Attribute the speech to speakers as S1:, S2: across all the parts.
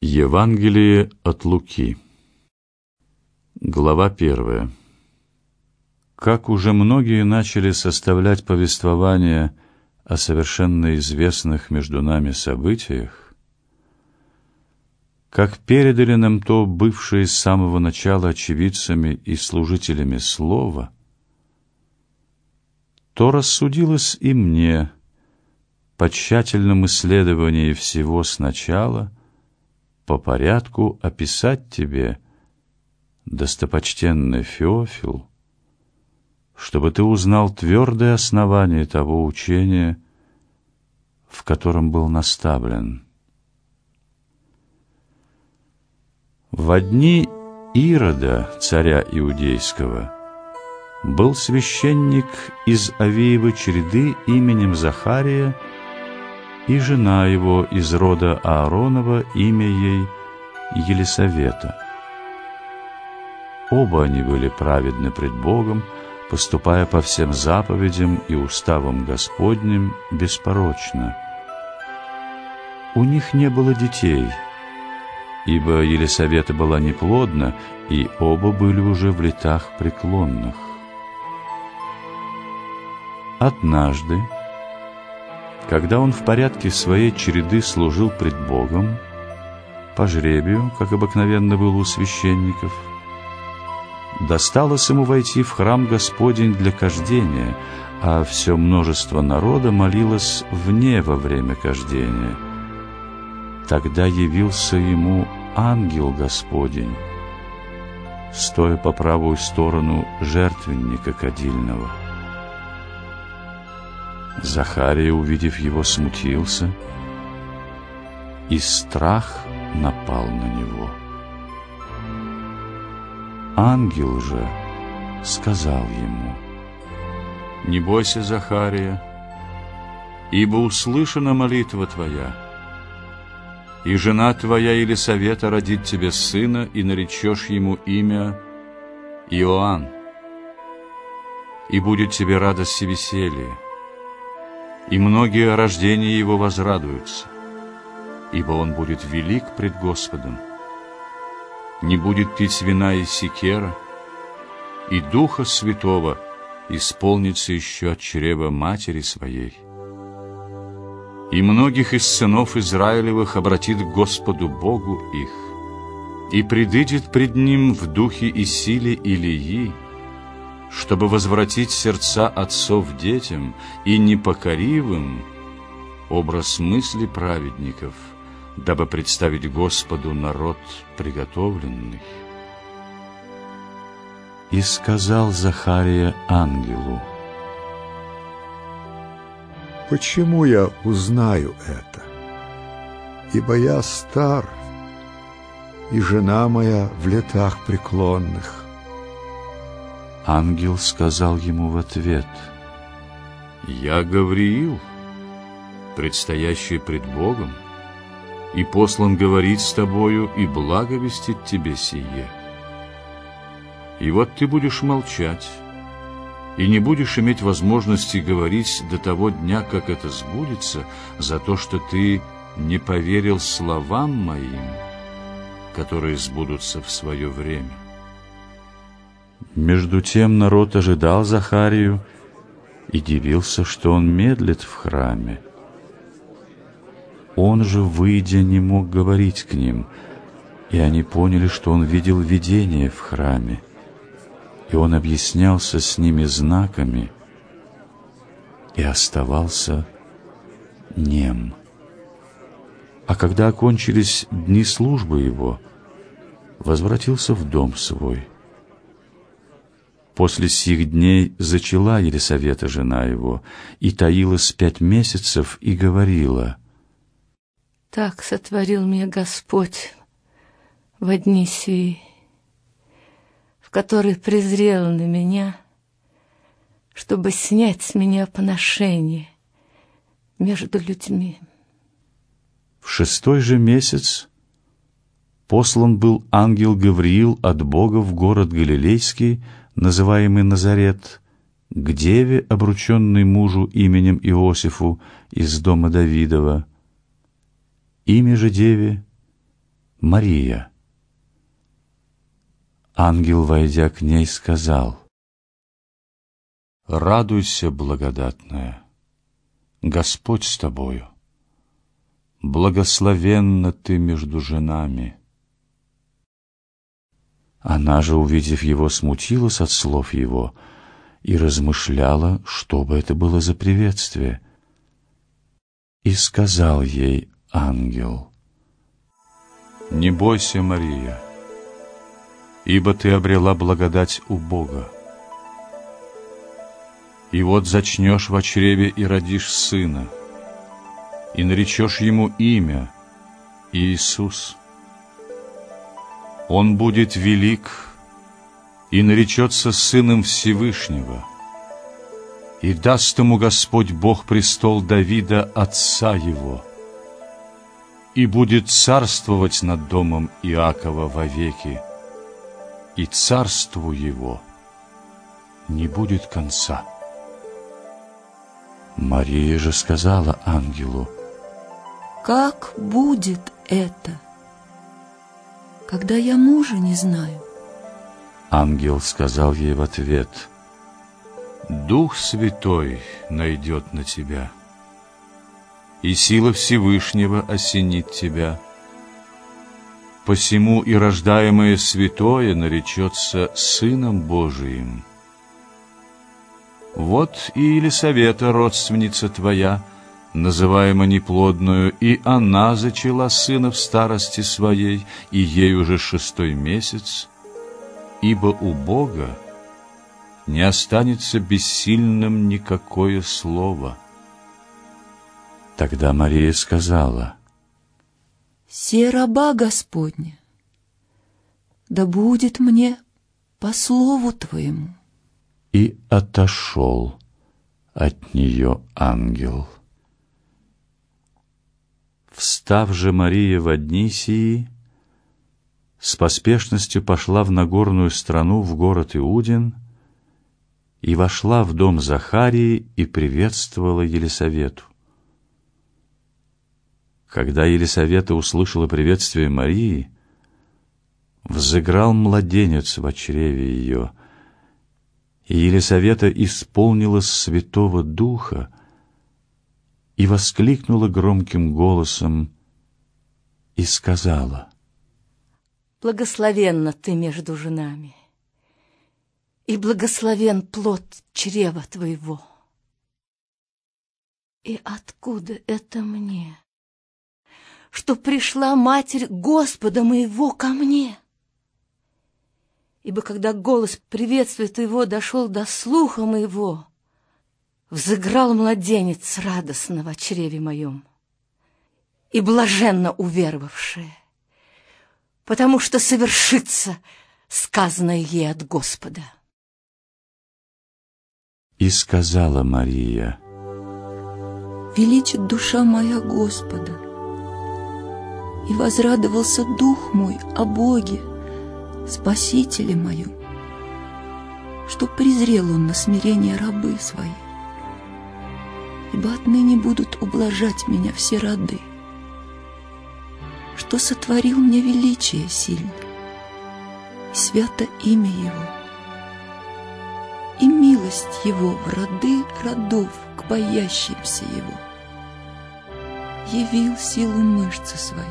S1: Евангелие от Луки. Глава 1. Как уже многие начали составлять повествование о совершенно известных между нами событиях, как передали нам то бывшие с самого начала очевидцами и служителями слова, то рассудилось и мне по тщательном исследовании всего сначала по порядку описать тебе, достопочтенный Феофил, чтобы ты узнал твердое основание того учения, в котором был наставлен. Во дни Ирода, царя Иудейского, был священник из Авиевой череды именем Захария, и жена его из рода Ааронова, имя ей Елисавета. Оба они были праведны пред Богом, поступая по всем заповедям и уставам Господним беспорочно. У них не было детей, ибо Елисавета была неплодна, и оба были уже в летах преклонных. Однажды, когда он в порядке своей череды служил пред Богом, по жребию, как обыкновенно было у священников, досталось ему войти в храм Господень для кождения, а все множество народа молилось вне во время кождения. Тогда явился ему ангел Господень, стоя по правую сторону жертвенника кадильного. Захария, увидев его, смутился, и страх напал на него. Ангел же сказал ему: «Не бойся, Захария, ибо услышана молитва твоя, и жена твоя Елисавета родит тебе сына, и наречешь ему имя Иоанн, и будет тебе радость и веселье, и многие о рождении его возрадуются, ибо он будет велик пред Господом, не будет пить вина и сикера, и Духа Святого исполнится еще от чрева матери своей. И многих из сынов Израилевых обратит к Господу Богу их, и предыдет пред Ним в духе и силе Илии, чтобы возвратить сердца отцов детям и непокоривым образ мысли праведников, дабы представить Господу народ приготовленный». И сказал Захария ангелу:
S2: «Почему я узнаю это? Ибо я стар, и жена моя в летах преклонных».
S1: Ангел сказал ему в ответ: «Я Гавриил, предстоящий пред Богом, и послан говорить с тобою и благовестить тебе сие. И вот ты будешь молчать, и не будешь иметь возможности говорить до того дня, как это сбудется, за то, что ты не поверил словам моим, которые сбудутся в свое время». Между тем народ ожидал Захарию и дивился, что он медлит в храме. Он же, выйдя, не мог говорить к ним, и они поняли, что он видел видение в храме, и он объяснялся с ними знаками и оставался нем. А когда окончились дни службы его, возвратился в дом свой. После сих дней зачала Елисавета, жена его, и таилась 5 месяцев, и говорила:
S3: «Так сотворил мне Господь во дни сии, в которые презрел на меня, чтобы снять с меня поношение между людьми».
S1: В 6-й же месяц послан был ангел Гавриил от Бога в город Галилейский, называемый Назарет, к деве, обрученной мужу именем Иосифу из дома Давидова. Имя же деве Мария. Ангел, войдя к ней, сказал: радуйся, благодатная, Господь с тобою. Благословенна ты между женами. Она же, увидев его, смутилась от слов его и размышляла, что бы это было за приветствие. И сказал ей ангел: не бойся, Мария, ибо ты обрела благодать у Бога. И вот зачнешь во чреве и родишь сына, и наречешь ему имя Иисус. Он будет велик и наречется Сыном Всевышнего, и даст ему Господь Бог престол Давида, отца его, и будет царствовать над домом Иакова вовеки, и царству его не будет конца. Мария же сказала ангелу:
S3: как будет это, когда я мужа не знаю?
S1: Ангел сказал ей в ответ: Дух Святой найдет на тебя, и сила Всевышнего осенит тебя. Посему и рождаемое святое наречется Сыном Божиим. Вот и Елисавета, родственница твоя, называема неплодную, и она зачала сына в старости своей, и ей уже 6-й месяц, ибо у Бога не останется бессильным никакое слово. Тогда Мария сказала:
S3: «Се раба Господня, да будет мне по слову Твоему».
S1: И отошел от нее ангел. Встав же Мария во дни сии, с поспешностью пошла в Нагорную страну, в город Иудин, и вошла в дом Захарии и приветствовала Елисавету. Когда Елисавета услышала приветствие Марии, взыграл младенец во чреве ее, и Елисавета исполнилась Святого Духа и воскликнула громким голосом и сказала:
S3: «Благословенна ты между женами, и благословен плод чрева твоего. И откуда это мне, что пришла Матерь Господа моего ко мне? Ибо когда голос приветствия твоего дошел до слуха моего, взыграл младенец радостно во чреве моем, и блаженно уверовавшая, потому что совершится сказанное ей от Господа».
S1: И сказала Мария:
S3: «Величит душа моя Господа, и возрадовался дух мой о Боге, Спасителе моем, что презрел Он на смирение рабы своей. Ибо отныне будут ублажать меня все роды, что сотворил мне величие сильное, и свято имя Его, и милость Его в роды родов к боящимся Его. Явил силу мышцы своей,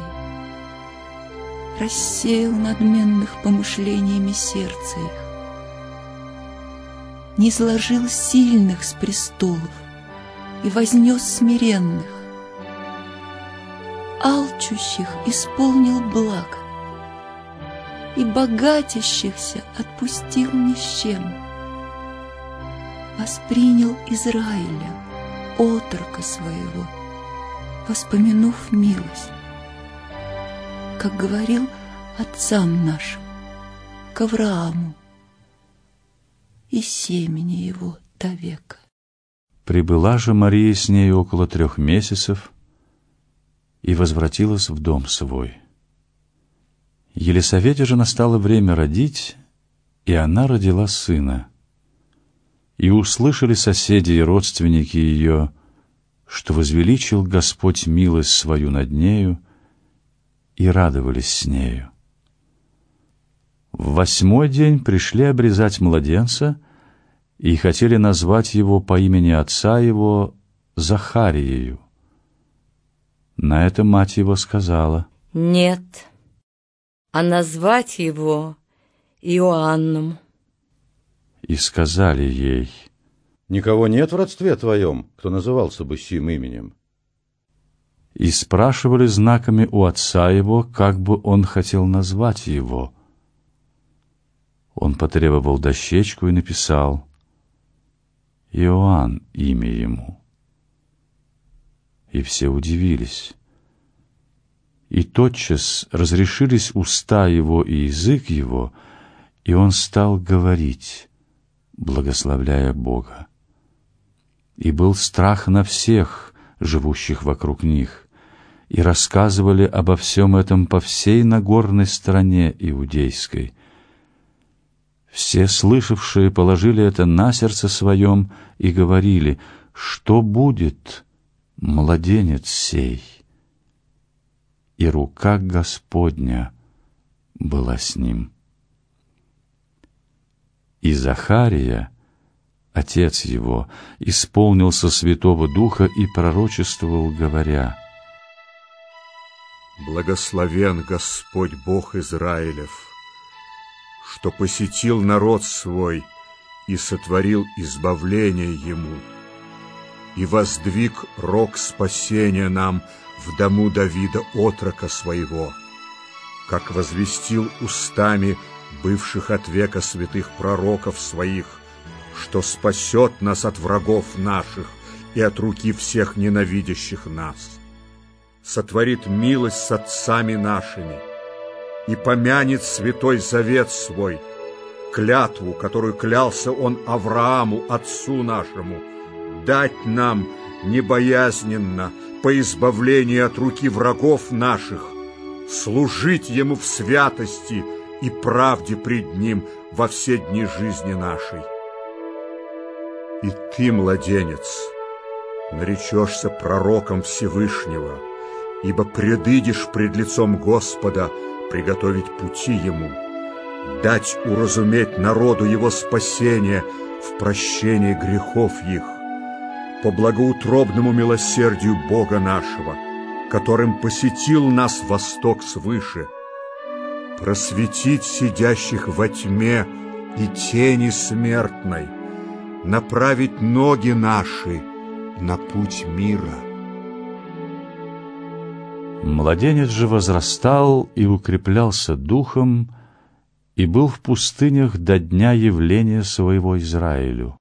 S3: рассеял надменных помышлениями сердца их, низложил сильных с престолов и вознес смиренных, алчущих исполнил благо, и богатящихся отпустил ни с чем. Воспринял Израиля, отрока своего, воспомянув милость, как говорил отцам нашим, к Аврааму и семени его до века».
S1: Прибыла же Мария с ней около 3 месяцев и возвратилась в дом свой. Елисавете же настало время родить, и она родила сына. И услышали соседи и родственники ее, что возвеличил Господь милость свою над нею, и радовались с нею. В 8-й день пришли обрезать младенца и хотели назвать его по имени отца его Захариею. На это мать его сказала:
S4: «Нет, а назвать его Иоанном».
S1: И сказали ей:
S5: «Никого нет в родстве твоем, кто назывался бы сим именем?»
S1: И спрашивали знаками у отца его, как бы он хотел назвать его. Он потребовал дощечку и написал: «Иоанн имя ему». И все удивились. И тотчас разрешились уста его и язык его, и он стал говорить, благословляя Бога. И был страх на всех, живущих вокруг них, и рассказывали обо всем этом по всей Нагорной стране иудейской. Все слышавшие положили это на сердце своем и говорили: что будет младенец сей? И рука Господня была с ним. И Захария, отец его, исполнился Святого Духа и пророчествовал, говоря:
S2: «Благословен Господь Бог Израилев, что посетил народ свой и сотворил избавление ему, и воздвиг рог спасения нам в дому Давида, отрока своего, как возвестил устами бывших от века святых пророков своих, что спасет нас от врагов наших и от руки всех ненавидящих нас, сотворит милость с отцами нашими и помянет святой завет свой, клятву, которую клялся он Аврааму, отцу нашему, дать нам небоязненно по избавлению от руки врагов наших, служить ему в святости и правде пред ним во все дни жизни нашей. И ты, младенец, наречешься пророком Всевышнего, ибо предыдешь пред лицом Господа приготовить пути ему, дать уразуметь народу его спасение в прощении грехов их, по благоутробному милосердию Бога нашего, которым посетил нас восток свыше, просветить сидящих во тьме и тени смертной, направить ноги наши на путь мира».
S1: Младенец же возрастал и укреплялся духом, и был в пустынях до дня явления своего Израилю.